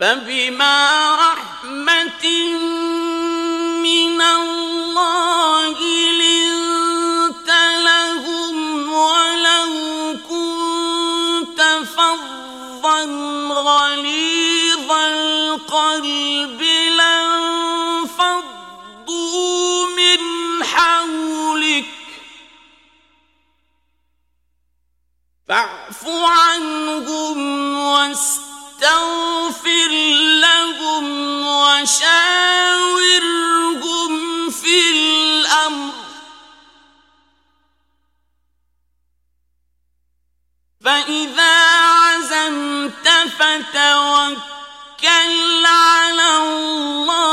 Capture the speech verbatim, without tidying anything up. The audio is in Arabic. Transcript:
فبما رحمة من الله لنت لهم ولو كنت فظا غليظ القلب لانفضوا من حولك فاعف عنهم واستغفر لهم وشاورهم في الأمر فإذا عزمت فتوكل على الله